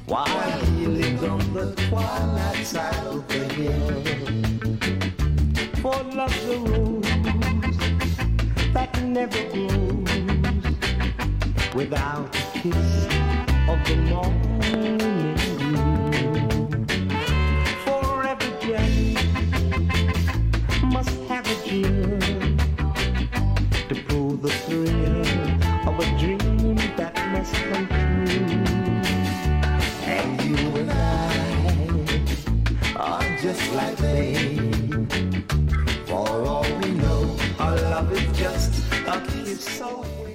while he lives on the twilight side of the hill. For love's a rose that never grows without a kiss of the morning dew. For every breath must have a chill to prove the thrill of a dream that must come true. And you and I are just like they. For all we know, our love is just a kiss away.